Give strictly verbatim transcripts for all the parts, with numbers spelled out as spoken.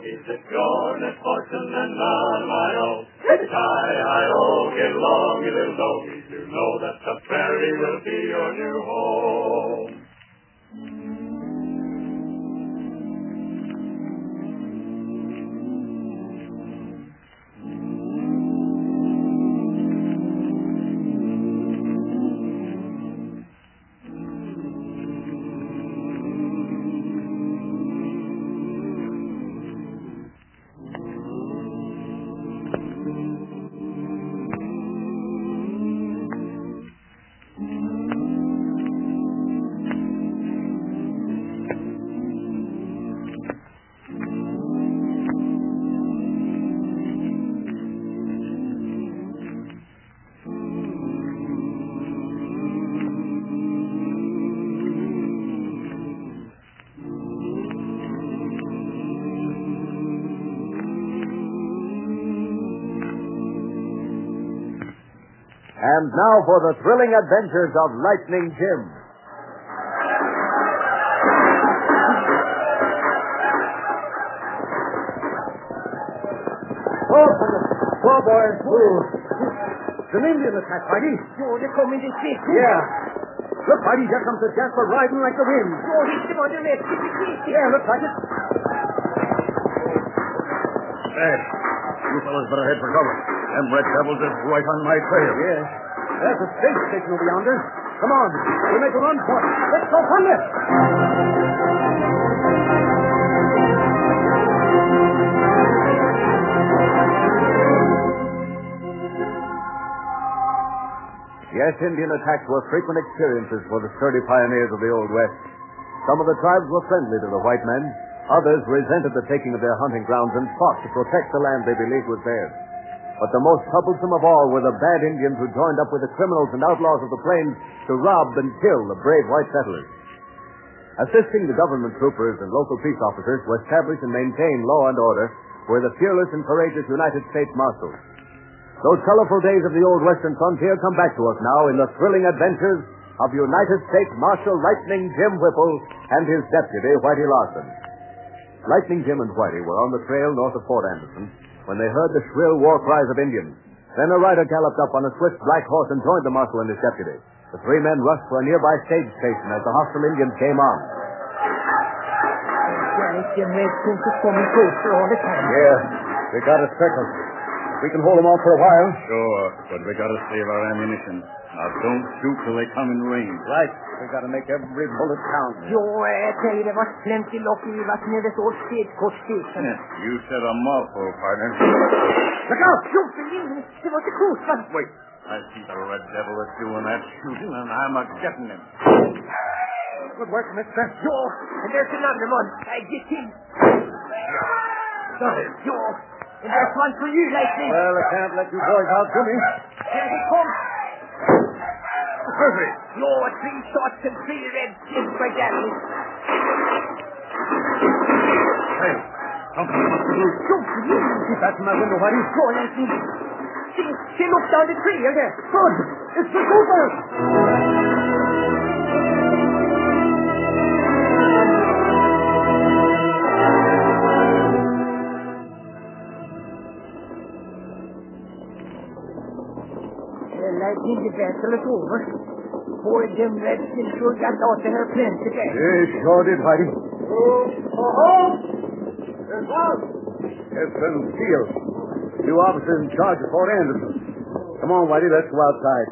Is it your misfortune and not my own? Hi-hi-oh, get along, you little doggies. You know that the prairie will be your new home. And now for the thrilling adventures of Lightning Jim. Oh, oh boy. Oh. It's an Indian attack, Whitey. Oh, they're coming this way. Yeah. Look, Whitey, here comes the Jasper riding like the wind. Oh, he's the one to rest. Yeah, looks like it. Hey, you fellas better head for cover. Them red devils is right on my trail. Yeah. There's a stage station over yonder. Come on. We'll make a run for it. Let's go from there. Yes, Indian attacks were frequent experiences for the sturdy pioneers of the Old West. Some of the tribes were friendly to the white men. Others resented the taking of their hunting grounds and fought to protect the land they believed was theirs. But the most troublesome of all were the bad Indians who joined up with the criminals and outlaws of the plains to rob and kill the brave white settlers. Assisting the government troopers and local peace officers to establish and maintain law and order were the fearless and courageous United States Marshals. Those colorful days of the old western frontier come back to us now in the thrilling adventures of United States Marshal Lightning Jim Whipple and his deputy, Whitey Larson. Lightning Jim and Whitey were on the trail north of Fort Anderson when they heard the shrill war cries of Indians. Then a rider galloped up on a swift black horse and joined the marshal and his deputy. The three men rushed for a nearby stage station as the hostile Indians came on. Janet, them Redskins are coming closer all the time. Yeah, they got us circled. We can hold them off for a while. Sure, but we gotta save our ammunition. Now, don't shoot till they come in range. Right. We gotta make every bullet count. Jo, I tell you, there was plenty luck i what near this old stagecoach station. You said a mouthful, partner. Look out! Shoot the Indians! There was a cruise one. Wait. I see the red devil is doing that shooting, and I'm a-getting him. Good work, mister. Jo, and there's another one. I get him. Jo, and there's one for you, Lightning. Well, I can't let you boys out to me. Here he comes. Perfect. Jo, three shots and three red skins by Galley. Hey, something must be loose. Shoot the Indians. Keep that from my window, Whitey. Jo, Lightning. See, see, look down the tree here. There. Good. It's the troopers. Lightning, the battle is over. Boy, them Redskins sure got out of her plenty there. Yeah, sure did, Whitey. Oh, oh, there's out. Yes, Colonel Steele. New officer in charge of Fort Anderson. Come on, Whitey, let's go outside.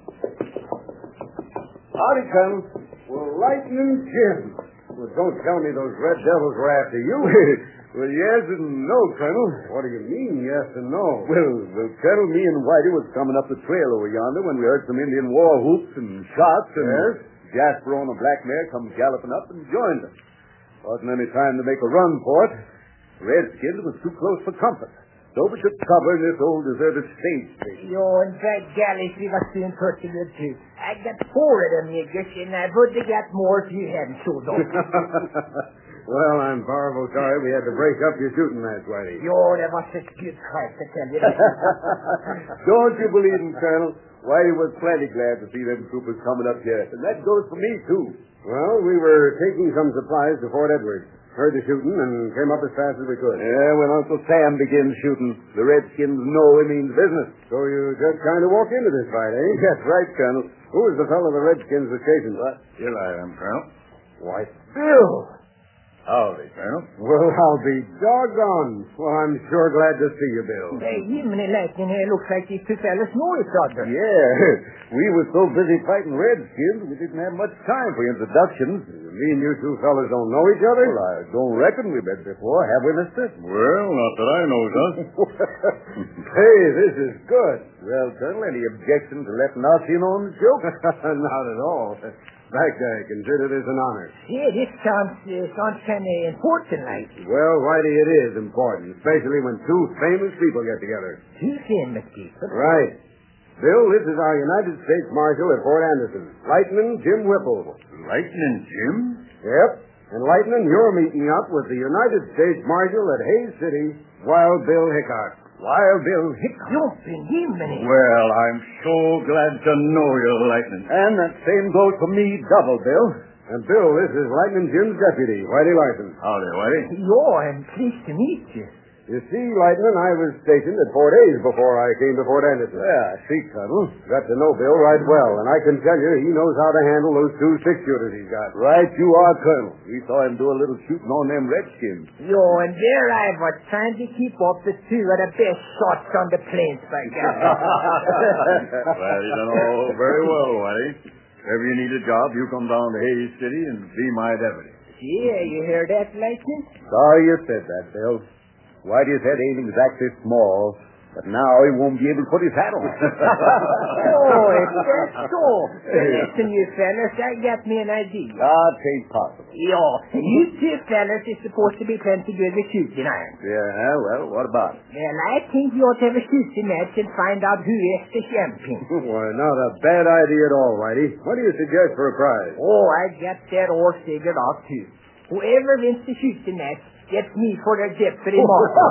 Howdy, Colonel. Well, Lightning Jim. Well, don't tell me those red devils were after you. Well, yes and no, Colonel. What do you mean, yes and no? Well, well, Colonel, me and Whitey was coming up the trail over yonder when we heard some Indian war whoops and shots, and Yes? Jasper on a black mare come galloping up and joined us. Wasn't any time to make a run for it. The Redskins was too close for comfort. So we took cover in this old deserted stage station. Jo, and that Galley, we was doing pretty good, too. I got four of them niggers, and I would have got more if you hadn't showed up. Well, I'm powerful sorry we had to break up your shooting match, Whitey. Jo, that was such good fight, I tell you. Don't you believe him, Colonel? Whitey was plenty glad to see them troopers coming up here. And that goes for me, too. Well, we were taking some supplies to Fort Edward. Heard the shooting and came up as fast as we could. Yeah, when Uncle Sam begins shooting, the Redskins know he means business. So you just kind of walked into this fight, eh? That's right, Colonel. Who was the fellow the Redskins were chasing? What? Here I am, Colonel. Why, Bill! Howdy, Colonel. Well, I'll be doggone. Well, I'm sure glad to see you, Bill. Hey, Jiminy Lightning here looks like these two fellas know each other. Yeah, we were so busy fighting Redskins, we didn't have much time for introductions. Me and you two fellas don't know each other? Well, I don't reckon we met before, have we, mister? Well, not that I know, son. Hey, this is good. Well, Colonel, any objection to letting us in on the joke? Not at all. In fact, I consider this an honor. Yeah, this sounds, uh, sounds kind of important, like. Well, Whitey, it is important, especially when two famous people get together. Two famous people. Right. Bill, this is our United States Marshal at Fort Anderson, Lightning Jim Whipple. Lightning Jim? Yep. And Lightning, you're meeting up with the United States Marshal at Hayes City, Wild Bill Hickok. Wild Bill Hickok. Jumping Jiminy. Well, I'm so glad to know you, Lightning. And that same goes for me double, Bill. And Bill, this is Lightning Jim's deputy, Whitey Larson. Howdy, Whitey. Yo, I'm pleased to meet you. You see, Lightning, I was stationed at Fort Hayes before I came to Fort Anderson. Yeah, I see, Colonel. Got to know Bill right well, and I can tell you he knows how to handle those two six-shooters he's got. Right you are, Colonel. We saw him do a little shooting on them Redskins. Yo, and there I was trying to keep up the two of the best shots on the plains, by God. Well, you done all very well, Whitey. If you need a job, you come down to Hayes City and be my deputy. Yeah, you hear that, Lightning? Sorry you said that, Bill. Whitey's head ain't exactly small, but now he won't be able to put his hat on. Oh, if that's so. Listen, you fellas, I got me an idea. Ah, it ain't possible. Yo, you two fellas is supposed to be plenty good with shooting iron. Yeah, well, what about it? Well, I think you ought to have a shooting match and find out who is the champion. Why, not a bad idea at all, Whitey. What do you suggest for a prize? Oh, I got that all figured out, too. Whoever wins the shooting match gets me for their deputy marshal.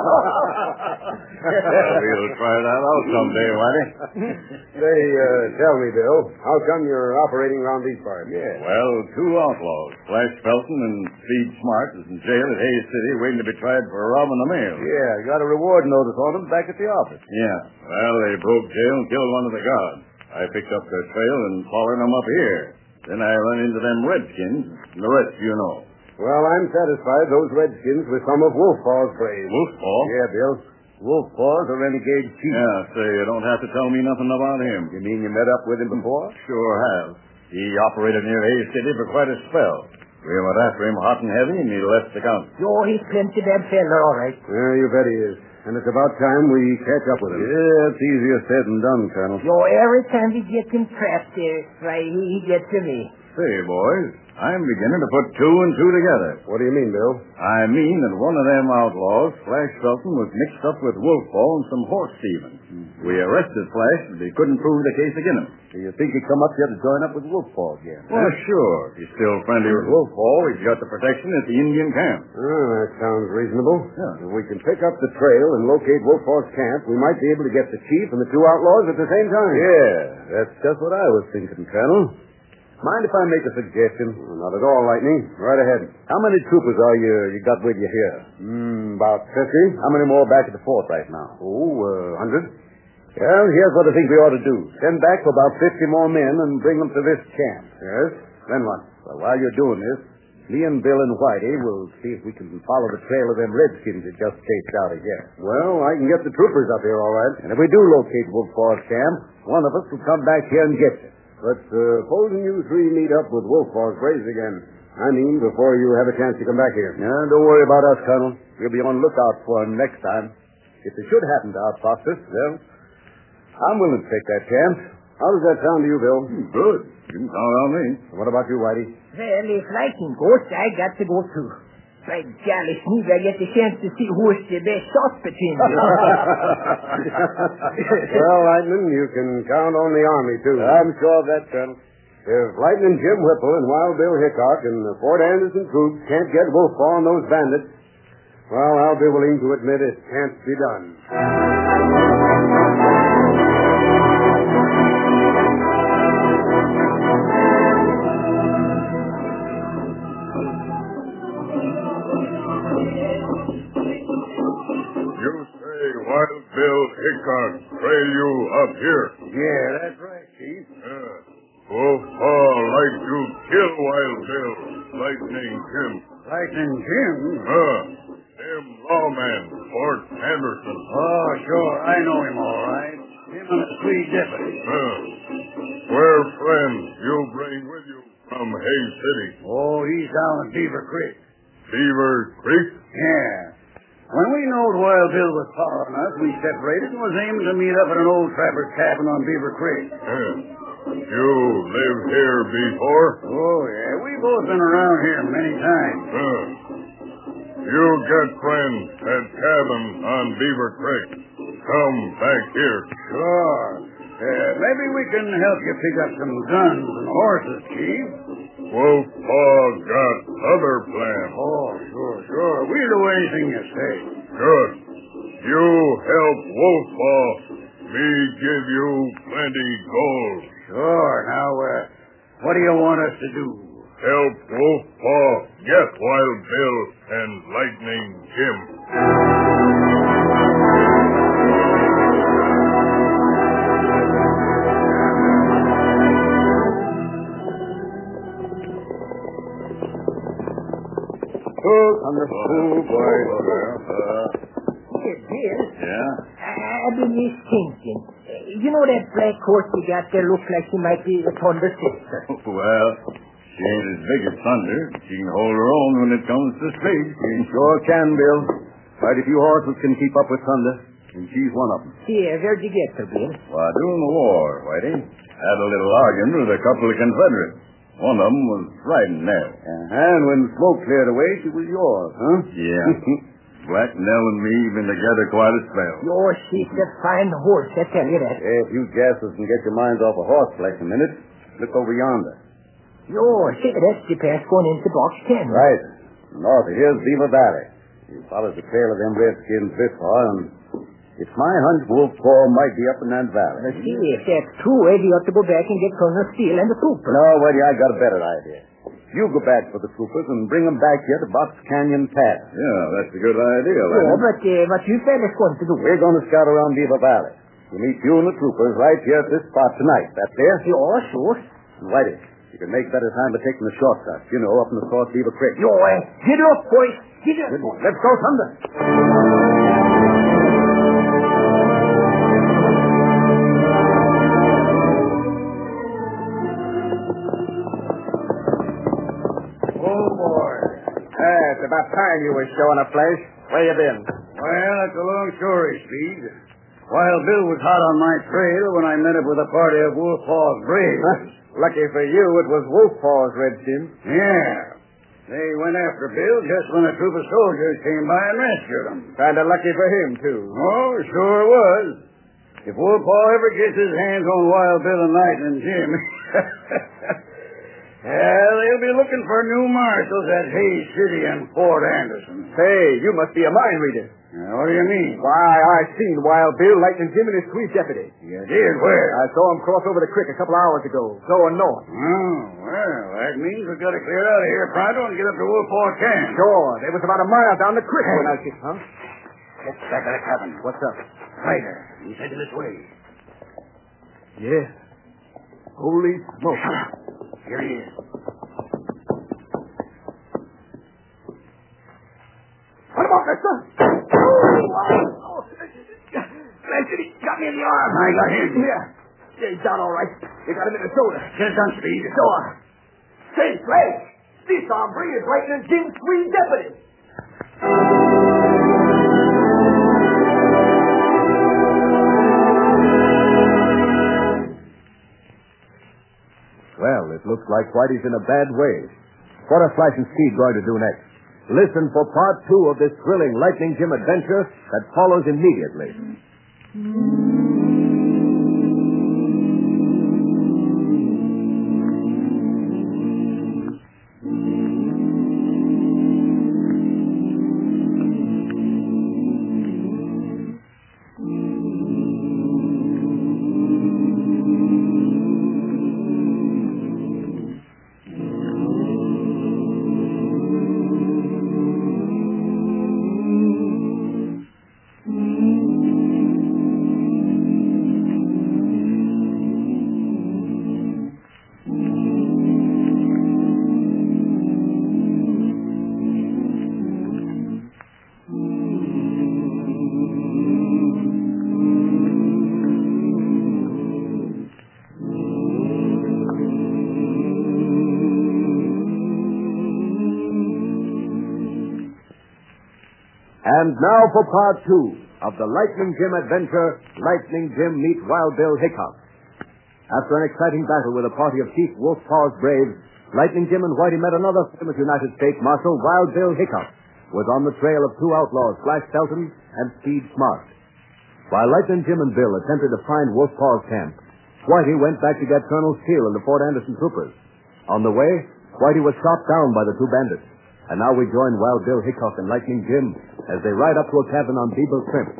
Well, we'll try that out someday, Whitey. Say, uh, tell me, Bill, how come you're operating around these parts? Yeah. Well, two outlaws, Flash Felton and Speed Smart, is in jail at Hayes City waiting to be tried for robbing the mail. Yeah, got a reward notice on them back at the office. Yeah. Well, they broke jail and killed one of the guards. I picked up their trail and followed them up here. Then I run into them Redskins, and the rest you know. Well, I'm satisfied those Redskins were some of Wolfpaw's braves. Wolfpaw? Yeah, Bill. Wolfpaw's a renegade chief. Yeah, say, you don't have to tell me nothing about him. You mean you met up with him before? Sure have. He operated near Hayes City for quite a spell. We went after him hot and heavy, and he left the county. Yo, he's plenty bad fella, all right. Yeah, you bet he is. And it's about time we catch up with him. Yeah, it's easier said than done, Colonel. Yo, every time we get him trapped there, why, he, he gets away. Say, boys, I'm beginning to put two and two together. What do you mean, Bill? I mean that one of them outlaws, Flash Felton, was mixed up with Wolfpaw and some horse thieving. Mm-hmm. We arrested Flash, but he couldn't prove the case against him. Do you think he'd come up here to join up with Wolfpaw again? Well, sure. If he's still friendly with Wolfpaw, he's got the protection at the Indian camp. Oh, that sounds reasonable. Yeah. If we can pick up the trail and locate Wolfpaw's camp, we might be able to get the chief and the two outlaws at the same time. Yeah, that's just what I was thinking, Colonel. Mind if I make a suggestion? Well, not at all, Lightning. Right ahead. How many troopers are you you got with you here? Hmm, about fifty. How many more back at the fort right now? Oh, a uh, hundred. Well, here's what I think we ought to do. Send back for about fifty more men and bring them to this camp. Yes? Then what? Well, while you're doing this, me and Bill and Whitey will see if we can follow the trail of them Redskins that just chased out of here. Well, I can get the troopers up here, all right. And if we do locate Wolfpaw's camp, one of us will come back here and get you. But uh, supposing you three meet up with Wolfpaw's braves again. I mean, before you have a chance to come back here. No, don't worry about us, Colonel. We'll be on lookout for him next time. If it should happen to outfox us, well, I'm willing to take that chance. How does that sound to you, Bill? Good. You can count on me. What about you, Whitey? Well, if Lightning goes, I got to go too. By golly, Sneed, I get the chance to see who is the best shot between you. Well, Lightning, you can count on the Army, too. I'm sure of that, Colonel. If Lightning Jim Whipple and Wild Bill Hickok and the Fort Anderson troops can't get Wolfpaw and those bandits, well, I'll be willing to admit it can't be done. Bill Hickok trail you up here. Yeah, that's right, Chief. Yeah. Wolf Paw like to kill Wild Bill, Lightning Jim. Lightning Jim? Huh. Him lawman, Fort Anderson. Oh, sure. I know him all right. Him and the Swede deputy. Huh. Where friends you bring with you from Hay City? Oh, he's down at Beaver Creek. Beaver Creek? Yeah. When we knowed Wild Bill was following us, we separated and was aiming to meet up at an old trapper's cabin on Beaver Creek. Yeah. You lived here before? Oh, yeah. We both been around here many times. Huh. You got friends at cabin on Beaver Creek. Come back here. Sure. Uh, maybe we can help you pick up some guns and horses, Chief. Wolf Paw got other plans. Oh, sure, sure. We'll do anything you say. Good. You help Wolf Paw. Me give you plenty gold. Sure. Now, uh, what do you want us to do? Help Wolf Paw get Wild Bill and Lightning Jim. Oh, on the school, boy. Uh, Here, Bill. yeah? I've been just thinking. You know that black horse you got there looks like she might be Thunder's sister. Well, she ain't as big as Thunder. She can hold her own when it comes to speed. She sure can, Bill. Quite a few horses can keep up with Thunder, and she's one of them. Here, where'd you get her, Bill? Why, during the war, Whitey, had a little argument with a couple of Confederates. One of them was riding there. Uh-huh. And when smoke cleared away, she was yours, huh? Yeah. Black Nell and me been together quite a spell. Your she's a fine horse, I tell you that. Hey, if you gassers can get your minds off a horse flesh a minute, look over yonder. Your see, that's the path going into box ten. Right. North of here's Beaver Valley. You follow the trail of them redskins this far, and it's my hunch Wolf Paw might be up in that valley. Now, see, if that's true, Eddie ought to go back and get Colonel Steele and the trooper. No, Weddy, I got a better idea. You go back for the troopers and bring them back here to Box Canyon Pass. Yeah, that's a good idea, Oh, Lenny. but uh, what you fellas going to do? We're going to scout around Beaver Valley. We'll meet you and the troopers right here at this spot tonight. That's there? Sure, sure. And Whitey, you can make better time by taking the shortcut, you know, up in the South Beaver Creek. Yo, uh, get up, boys. Get up. Let's go, Thunder. Oh, boy. Hey, it's about time you were showing up, Flash. Where you been? Well, that's a long story, Speed. Wild Bill was hot on my trail when I met up with a party of Wolf Paw's braves. Lucky for you, it was Wolf Paw's redskins. Yeah. They went after Bill just when a troop of soldiers came by and rescued him. Kind of lucky for him, too. Oh, sure was. If Wolf Paw ever gets his hands on Wild Bill and Lightning Jim, well, they'll be looking for new marshals at Hays City and Fort Anderson. Say, you must be a mind reader. Now, what do you mean? Why, I seen Wild Bill, Lightning Jim, and his Swede deputy. You did? Where? I saw him cross over the creek a couple hours ago, going north. Oh, well, that means we've got to clear out of here pronto and get up to Wolf Paw Camp. Sure, they was about a mile down the creek when I see, huh? Get back to the cabin. What's up? Ryder, he's headed this way. Yeah. Holy smoke. Here he is. What about that, son? Oh, Blanchard, he got me in the arm. I got him. Yeah. Yeah, he's down all right. You got him in the shoulder. Get it done, Speed. Sure. Say, Flash, this hombre is Lightning Jim's Swede deputy. Well, it looks like Whitey's in a bad way. What are Flash and Speed going to do next? Listen for part two of this thrilling Lightning Jim adventure that follows immediately. And now for part two of the Lightning Jim adventure, Lightning Jim Meets Wild Bill Hickok. After an exciting battle with a party of Chief Wolf Paw's braves, Lightning Jim and Whitey met another famous United States Marshal, Wild Bill Hickok, was on the trail of two outlaws, Flash Felton and Speed Smart. While Lightning Jim and Bill attempted to find Wolf Paw's camp, Whitey went back to get Colonel Steele and the Fort Anderson troopers. On the way, Whitey was shot down by the two bandits. And now we join Wild Bill Hickok and Lightning Jim as they ride up to a cabin on Beaver Crimp.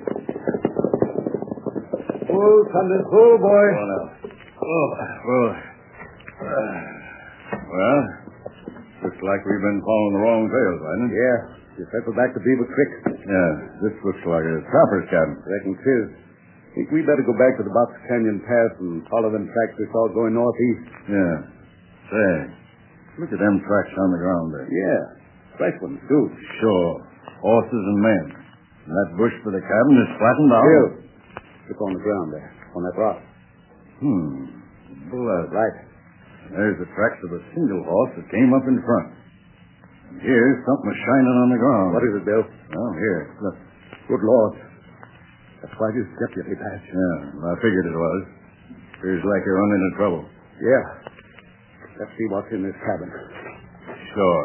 Pull, Thunder, pull, boy. Oh, no. Oh, well. Uh, well, looks like we've been following the wrong trails, hasn't it? Yeah. You circle back to Beaver Creek. Yeah, this looks like a trapper's cabin. Reckon it is. Think we better go back to the Box Canyon Pass and follow them tracks we saw going northeast. Yeah. Say, look at them tracks on the ground there. Yeah. Fresh ones, too. Sure. Horses and men. And that bush for the cabin is flattened out. Bill, look on the ground there, on that rock. Hmm. Blood. Right. There's the tracks of a single horse that came up in front. Here's something shining on the ground. What is it, Bill? Oh, here. Look. Good Lord. That's Whitey's deputy badge. Yeah, I figured it was. Appears like you're running into trouble. Yeah. Let's see what's in this cabin. Sure.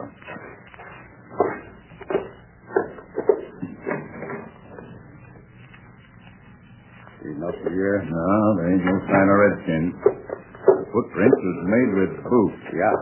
See nothing here? No, there ain't no sign of redskins. The footprints was made with boots. Yeah.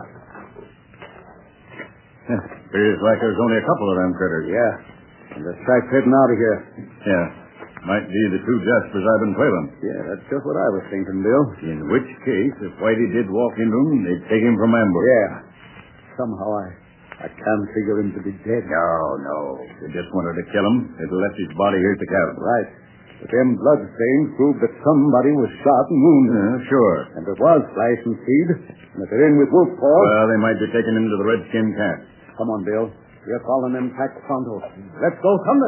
Appears like there's only a couple of them critters. Yeah. And the tracks heading out of here. Yeah. Might be the two jaspers I've been trailing. Yeah, that's just what I was thinking, Bill. In which case, if Whitey did walk into him, they'd take him from ambush. Yeah. Somehow I I can't figure him to be dead. No, no. They just wanted to kill him. They'd left his body here at the cabin. Right. But them blood stains prove that somebody was shot and wounded. Yeah, sure. And it was Flash and Speed. And if they're in with Wolf Paw... Well, they might be taking him to the Redskin camp. Come on, Bill. We're following them tracks pronto. Let's go, Thunder.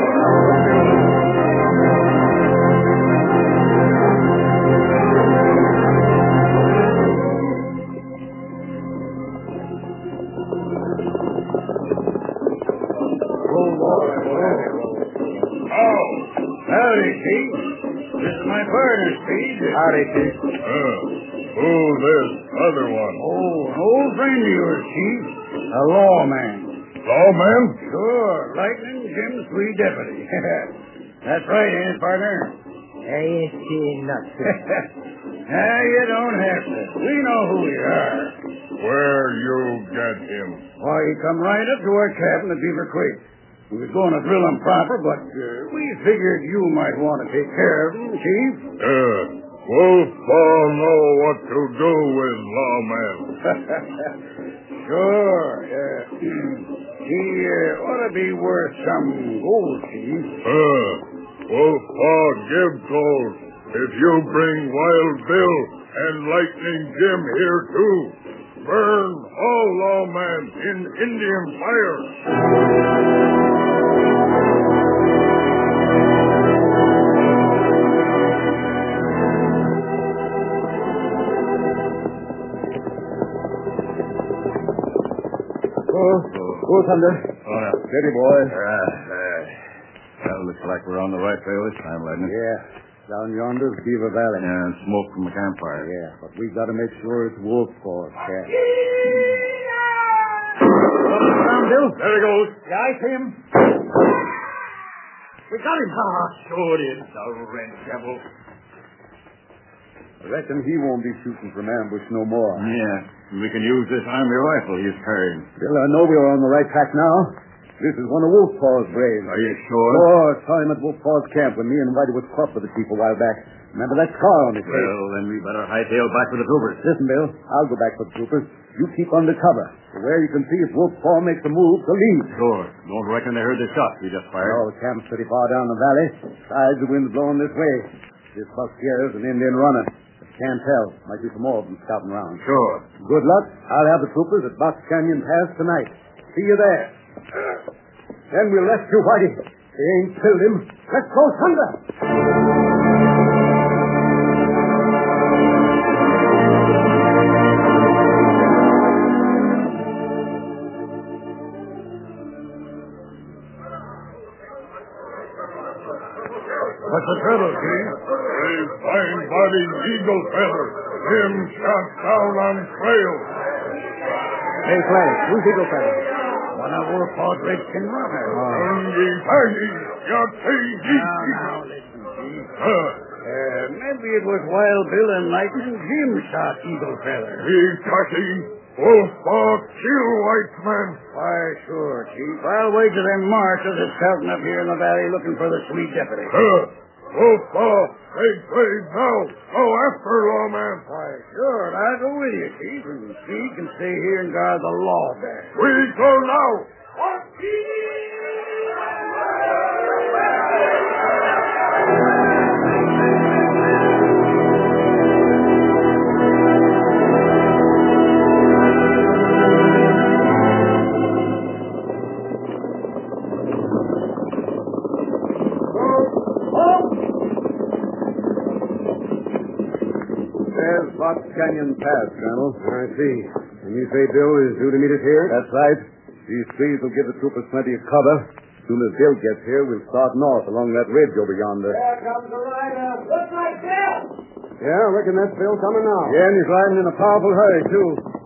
Oh, howdy, Chief. This is my partner, Speed. Howdy, Chief. Uh, who's this other one? Oh, an old friend of yours, Chief. A lawman. Lawman? Sure, Lightning Jim's free deputy. That's right, ain't it, partner? I ain't seen nothing. Ah, you don't have to. We know who you are. Where you get him? Why, he come right up to our cabin at Beaver Creek. We was going to drill him proper, but uh, we figured you might want to take care of him, Chief. Uh, Wolf Paw know what to do with lawmen. Sure. Uh, he uh, ought to be worth some gold, Chief. Uh, Wolf Paw give gold if you bring Wild Bill and Lightning Jim here, too. Burn all lawmen in Indian fire. Oh, Thunder. Oh, no. Steady, boy. Uh, uh, well, looks like we're on the right trail this time, Lightning. Yeah. Down yonder's Beaver Valley. Yeah, and smoke from the campfire. Yeah, but we got to make sure it's Wolf Paw's cat. Down, Bill. There he goes. Yeah, I see him. We got him. Ah, sure it is, the red devil. I reckon he won't be shooting from ambush no more. Yeah, we can use this army rifle he's carrying. Bill, I know we're on the right track now. This is one of Wolf Paw's braves. Are you sure? Oh, I saw him at Wolf Paw's camp when me and Whitey was caught with the chief a while back. Remember that scar on his face? Well, then we better hightail back for the troopers. Listen, Bill, I'll go back for the troopers. You keep under cover, where you can see if Wolf Paw makes a move to lead. Sure. Don't reckon they heard the shot we just fired. Oh, the camp's pretty far down the valley. Besides, the wind's blowing this way. This buck here is an Indian runner. But can't tell. Might be some more of them scouting around. Sure. Good luck. I'll have the troopers at Box Canyon Pass tonight. See you there. Then we'll rescue Whitey. They ain't killed him. Let's go, Thunder! What's the trouble, Chief? They find body Eagle Feather. Him shot down on trail. Hey, Flash, who's Eagle Feather? One of Wolf Paw's redskin runners. Hungry, hungry. You see, Now, now, listen, Chief. Huh. Uh, maybe it was Wild Bill and Lightning Jim shot Eagle Feather. He touchy. Wolf Paw kill white man. Why, sure, Chief. I'll wager them marshals are scouting up here in the valley looking for the sweet deputy. Huh. Wolf Paw, take trade now. Go after lawman. Why, sure, I'll go with you, Chief, and she can stay here and guard the law there. We go now. There's Box Canyon Pass, Colonel. I see. And you say Bill is due to meet us here? That's right. These trees will give the troopers plenty of cover. As soon as Bill gets here, we'll start north along that ridge over yonder. There comes the rider. Looks like Bill. Yeah, I reckon that's Bill coming now. Yeah, and he's riding in a powerful hurry, too.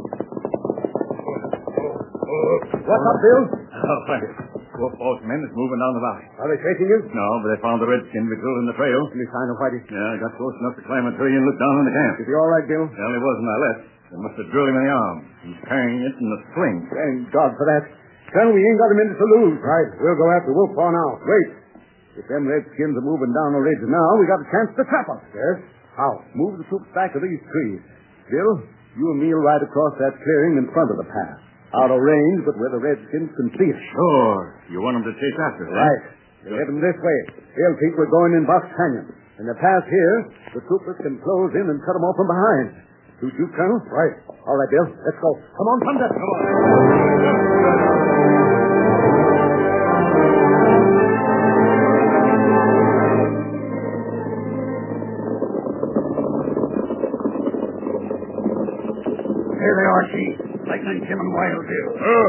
What's up, Bill? Oh, thanks. Wolf Paw's men is moving down the valley. Are they chasing you? No, but they found the redskin we killed in the trail. Any sign of Whitey? Yeah, I got close enough to climb a tree and look down on the camp. Is he all right, Bill? Well, he was when I left. They must have drilled him in the arm. He's carrying it in a sling. Thank God for that. Colonel, we ain't got a minute to lose. Right. We'll go after Wolf Paw now. Wait. If them redskins are moving down the ridge now, we got a chance to trap them. Yes? How? Move the troops back to these trees. Bill, you and me will ride across that clearing in front of the pass. Out of range, but where the redskins can see us. Sure. You want him to chase after us, eh? Right. We'll head them this way. They'll think we're going in Box Canyon. In the pass here, the troopers can close in and cut them off from behind. Suit you, Colonel? Right. All right, Bill. Let's go. Come on, Thunder. Come on. Here they are, Chief. Lightning Jim and Wild Bill. Huh.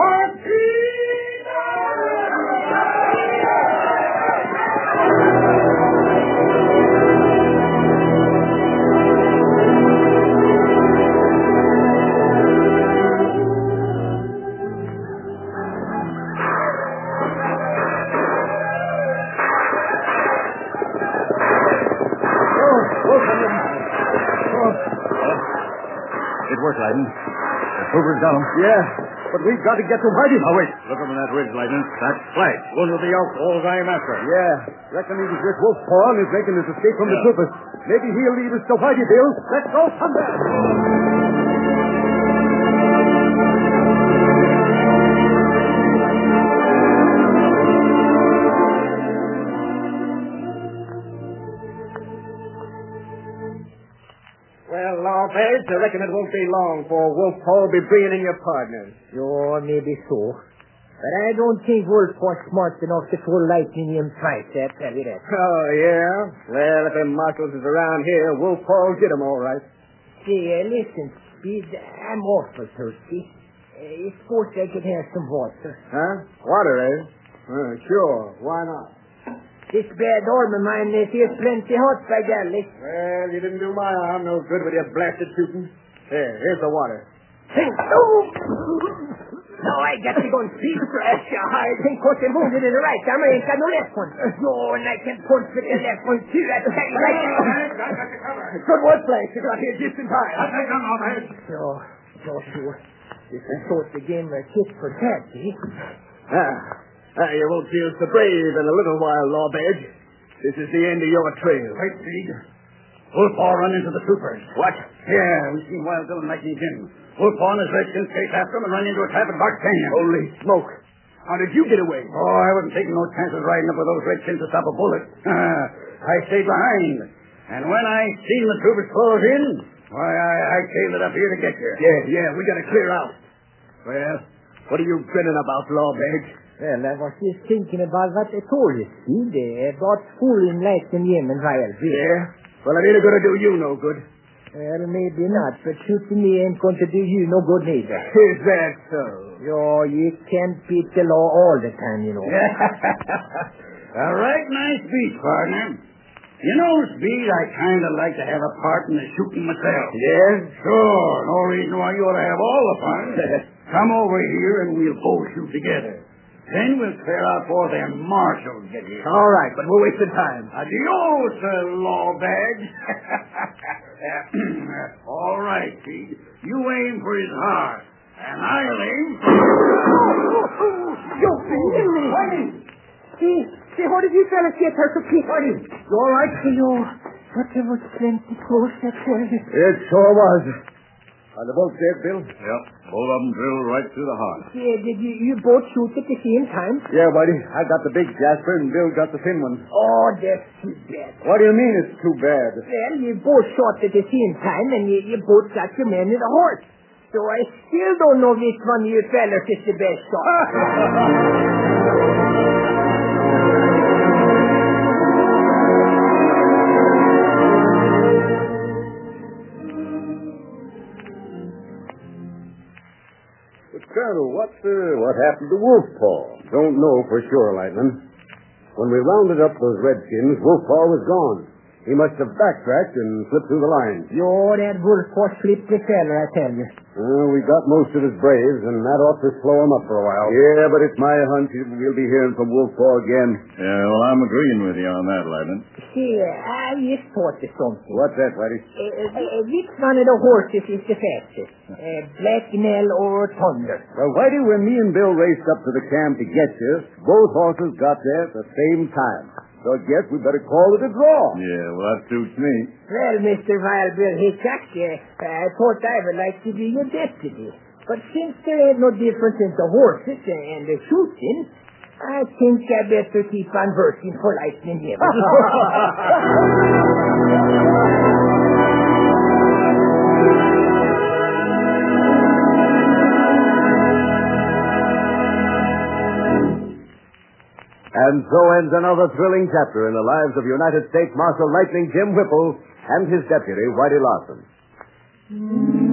It worked, Lightning. The troopers got him. Yeah, but we've got to get to Whitey. Oh, wait. Look up on that ridge, Lightning. That's Flash. One of the outlaws I'm after. Yeah. Reckon he was with Wolf Paw and is making his escape from the Yeah. troopers. Maybe he'll lead us to Whitey, Bill. Let's go, Thunder. Well, Lawbeds, I reckon it won't be long for Wolf Paw will be bringing in your partners. Sure, maybe so. But I don't think Wolf Paw's smart enough to pull lightning in twice, I tell you that. Oh, yeah? Well, if them marshals is around here, Wolf Paw will get 'em all right. Say, uh, listen, Speed, I'm awful thirsty. Uh, I suppose I could have some water. Huh? Water, eh? Uh, sure. Why not? This bad arm of mine uh, feels plenty hot, by golly. Well, you didn't do my arm no good with your blasted shooting. Here, here's the water. Think, oh! No, I got to go and see fresh. I think cause I'm wounded in the right arm. I ain't got no left one. Oh, and I can punch with the left one, too. I tell you, right now. Good work, Flash. You got here just in time. I'll take them off, eh? So, so sure. This is sort of game of tit for tat, see? Ah, ah, you won't feel so brave in a little while, Lawbed. This is the end of your trail. Wait, Speed. Wolf Paw run into the troopers. What? Yeah, we seen Wild Bill and Lightning Jim. Wolf Paw and his redskins chase after him and run into a trap at Box Canyon. Holy smoke. How did you get away? Oh, I wasn't taking no chances riding up with those redskins to stop a bullet. I stayed behind. And when I seen the troopers close in, why, I, I tailed it up here to get you. Yeah, yeah, we gotta clear out. Well, what are you grinning about, Lawbed? Well, I was just thinking about what I told you, Speed, uh, about fooling Lightning Jim and Wild Bill. Yeah? Well, it ain't gonna do you no good. Well, maybe not, but shooting me ain't going to do you no good neither. Is that so? Yo, you can't beat the law all the time, you know. All right, nice beat, partner. You know, Speed, I kind of like to have a part in the shooting myself. Yes? Sure. No reason why you ought to have all the fun. Come over here and we'll both shoot together. Then we'll clear out before them marshals get here. All right, but we're wasting time. Adios, uh, law bags. All right, Speed. You aim for his heart, and I'll aim for... Yo, Billy! See, see, how did you fellas get hurt so quick? You all right? Yo, but it was plenty close that way. It sure was. Are the both dead, Bill? Yep. Both of them drilled right through the heart. Yeah, did you, you both shoot at the same time? Yeah, buddy. I got the big Jasper and Bill got the thin one. Oh, that's too bad. What do you mean it's too bad? Well, you both shot at the same time, and you, you both got your man in the horse. So I still don't know which one of you fellas is the best shot. But, Colonel, what, uh, what happened to Wolfpaw? Don't know for sure, Lightning. When we rounded up those redskins, Wolfpaw was gone. He must have backtracked and slipped through the lines. Yo, that Wolfpaw slipped the feller, I tell you. Uh, we got most of his braves, and that ought to slow him up for a while. Yeah, but it's my hunch we'll be hearing from Wolfpaw again. Yeah, well, I'm agreeing with you on that, Lightning. See, I just thought of something. What's that, Whitey? Uh, uh, uh, which one of the horses is the fastest? Uh, Black Nell or Thunder? Well, Whitey, when me and Bill raced up to the camp to get you, both horses got there at the same time. So I guess we better call it a draw. Yeah, well, that suits me. Well, Mister Wild Bill Hickok, uh, I thought I would like to be your deputy. But since there ain't no difference in the horses and the shooting, I think I better keep on working for Lightning Jim. And so ends another thrilling chapter in the lives of United States Marshal Lightning Jim Whipple and his deputy, Whitey Larson.